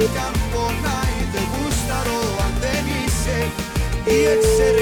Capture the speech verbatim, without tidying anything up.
κι αν πονάει δεν γούσταρω αν δεν είσαι η εξαιρετική